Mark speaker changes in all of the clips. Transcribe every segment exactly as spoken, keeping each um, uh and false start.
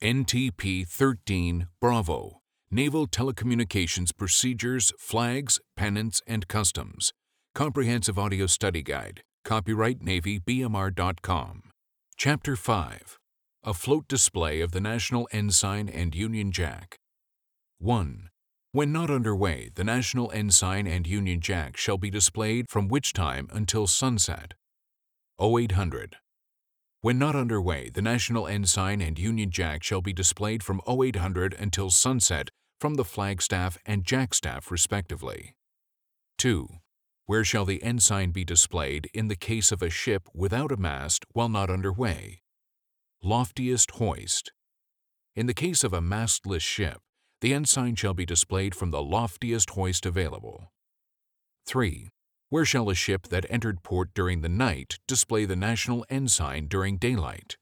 Speaker 1: N T P thirteen Bravo, Naval Telecommunications Procedures, Flags, Pennants, and Customs. Comprehensive Audio Study Guide. Copyright Navy B M R dot com. Chapter five. A Float Display of the National Ensign and Union Jack. one. When not underway, the National Ensign and Union Jack shall be displayed from which time until sunset? oh eight hundred. When not underway, the National Ensign and Union Jack shall be displayed from oh eight hundred until sunset from the flagstaff and jackstaff respectively. two. Where shall the ensign be displayed in the case of a ship without a mast while not underway? Loftiest hoist. In the case of a mastless ship, the ensign shall be displayed from the loftiest hoist available. three. Where shall a ship that entered port during the night display the national ensign during daylight?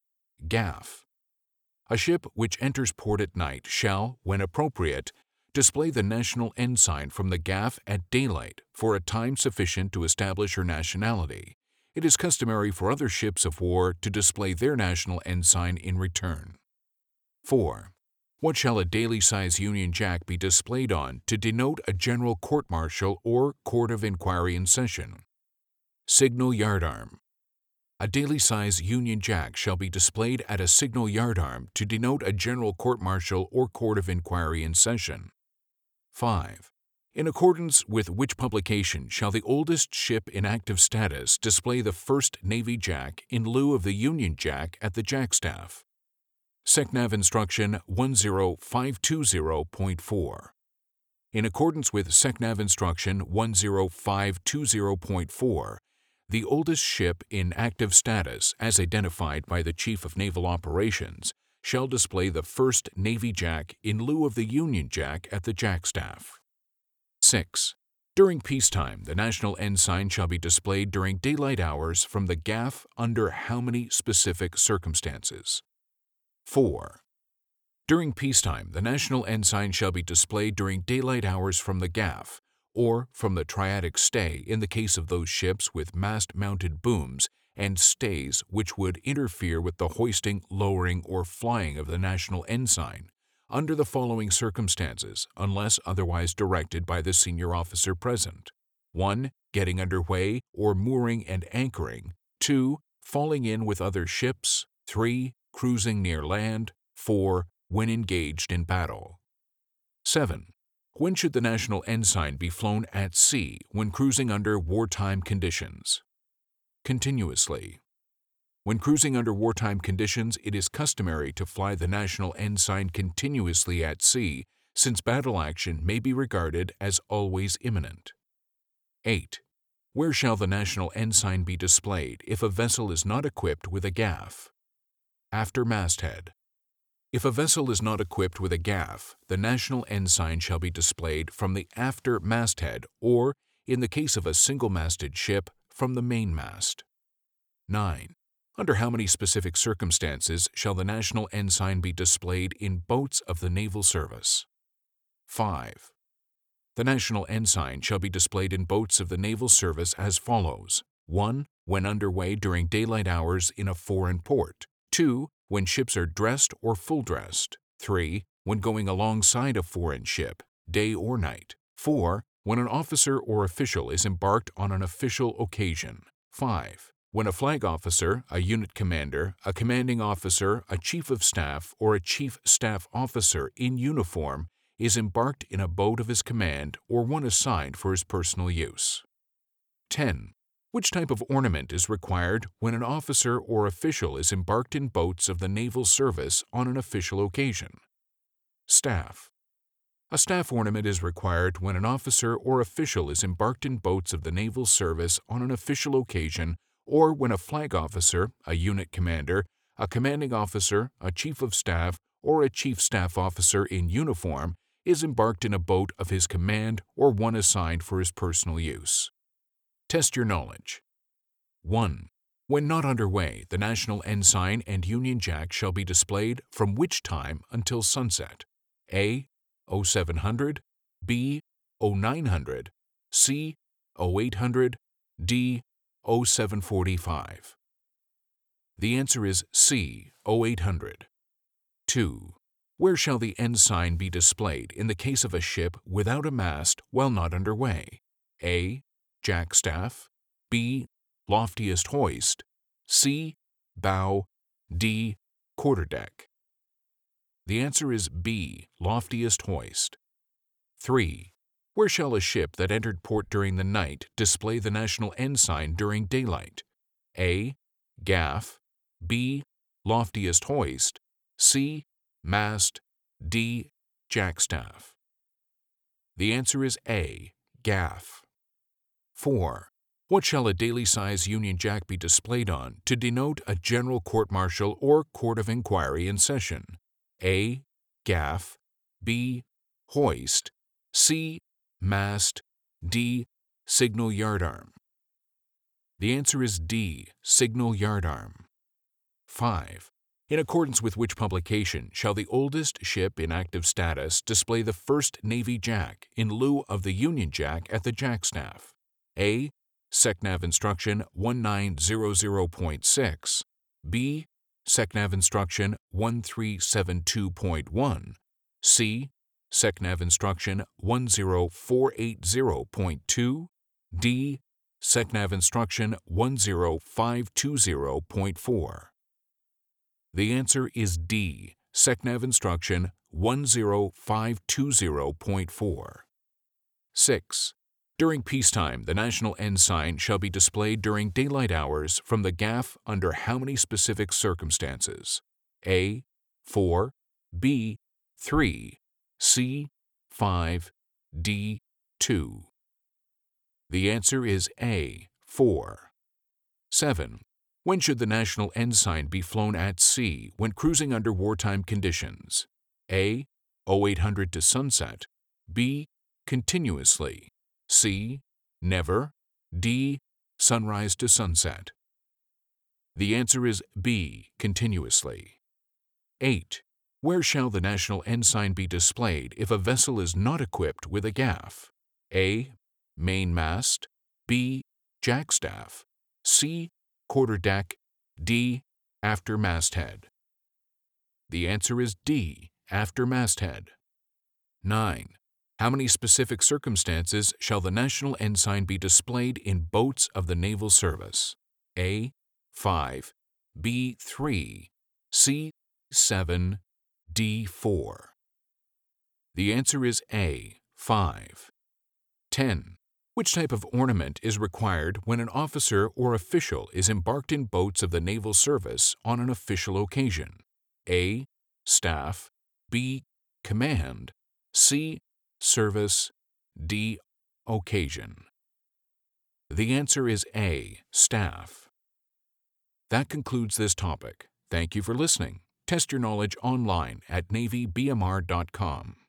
Speaker 1: Gaff. A ship which enters port at night shall, when appropriate, display the national ensign from the gaff at daylight for a time sufficient to establish her nationality. It is customary for other ships of war to display their national ensign in return. four. What shall a daily size Union Jack be displayed on to denote a general court-martial or court of inquiry in session? Signal yardarm. A daily size Union Jack shall be displayed at a signal yardarm to denote a general court-martial or court of inquiry in session. five. In accordance with which publication shall the oldest ship in active status display the first Navy Jack in lieu of the Union Jack at the jackstaff? SecNav Instruction one zero five two zero point four. In accordance with SecNav Instruction one zero five two zero point four, the oldest ship in active status, as identified by the Chief of Naval Operations, shall display the first Navy Jack in lieu of the Union Jack at the jackstaff. six. During peacetime, the national ensign shall be displayed during daylight hours from the gaff under how many specific circumstances? four. During peacetime, the national ensign shall be displayed during daylight hours from the gaff, or from the triadic stay in the case of those ships with mast-mounted booms and stays which would interfere with the hoisting, lowering, or flying of the national ensign, under the following circumstances, unless otherwise directed by the senior officer present. one. Getting under way or mooring and anchoring. two. Falling in with other ships. three. Cruising near land. four. When engaged in battle. seven. When should the national ensign be flown at sea when cruising under wartime conditions? Continuously. When cruising under wartime conditions, it is customary to fly the national ensign continuously at sea, since battle action may be regarded as always imminent. eight. Where shall the national ensign be displayed if a vessel is not equipped with a gaff? After masthead. If a vessel is not equipped with a gaff, the national ensign shall be displayed from the after masthead or, in the case of a single-masted ship, from the mainmast. nine. Under how many specific circumstances shall the national ensign be displayed in boats of the naval service? five. The national ensign shall be displayed in boats of the naval service as follows. one. When underway during daylight hours in a foreign port. two. When ships are dressed or full-dressed. three. When going alongside a foreign ship, day or night. four. When an officer or official is embarked on an official occasion. five. When a flag officer, a unit commander, a commanding officer, a chief of staff, or a chief staff officer in uniform is embarked in a boat of his command or one assigned for his personal use. ten. Which type of ornament is required when an officer or official is embarked in boats of the naval service on an official occasion? Staff. A staff ornament is required when an officer or official is embarked in boats of the naval service on an official occasion or when a flag officer, a unit commander, a commanding officer, a chief of staff, or a chief staff officer in uniform is embarked in a boat of his command or one assigned for his personal use. Test your knowledge. one. When not underway, the national ensign and Union Jack shall be displayed from which time until sunset? A. oh seven hundred, B. oh nine hundred, C. oh eight hundred, D. oh seven forty-five. The answer is C. oh eight hundred. two. Where shall the ensign be displayed in the case of a ship without a mast while not under way? A. Jackstaff. B. Loftiest hoist. C. Bow. D. Quarterdeck. The answer is B. Loftiest hoist. three. Where shall a ship that entered port during the night display the national ensign during daylight? A. Gaff. B. Loftiest hoist. C. Mast. D. Jackstaff. The answer is A. Gaff. four. What shall a daily size Union Jack be displayed on to denote a general court-martial or court of inquiry in session? A. Gaff. B. Hoist. C. Mast. D. Signal yardarm. The answer is D. Signal yardarm. five. In accordance with which publication shall the oldest ship in active status display the first Navy Jack in lieu of the Union Jack at the jackstaff? A. SecNav Instruction nineteen hundred point six. B. SecNav Instruction thirteen seventy-two point one. C. SecNav Instruction ten four eighty point two. D. SecNav Instruction ten five twenty point four. The answer is D. SecNav Instruction ten five twenty point four. six. During peacetime, the national ensign shall be displayed during daylight hours from the gaff under how many specific circumstances? A. four. B. three. C. five. D. two. The answer is A. four. seven. When should the national ensign be flown at sea when cruising under wartime conditions? A. oh eight hundred to sunset. B. Continuously. C. Never. D. Sunrise to sunset. The answer is B. Continuously. eight. Where shall the national ensign be displayed if a vessel is not equipped with a gaff? A. Mainmast. B. Jackstaff. C. Quarterdeck. D. After masthead. The answer is D. After masthead. nine. How many specific circumstances shall the national ensign be displayed in boats of the naval service? A. five. B. three. C. seven. D. four. The answer is A. five. ten. Which type of ornament is required when an officer or official is embarked in boats of the naval service on an official occasion? A. Staff. B. Command. C. Service. D. Occasion. The answer is A. Staff. That concludes this topic. Thank you for listening. Test your knowledge online at Navy B M R dot com.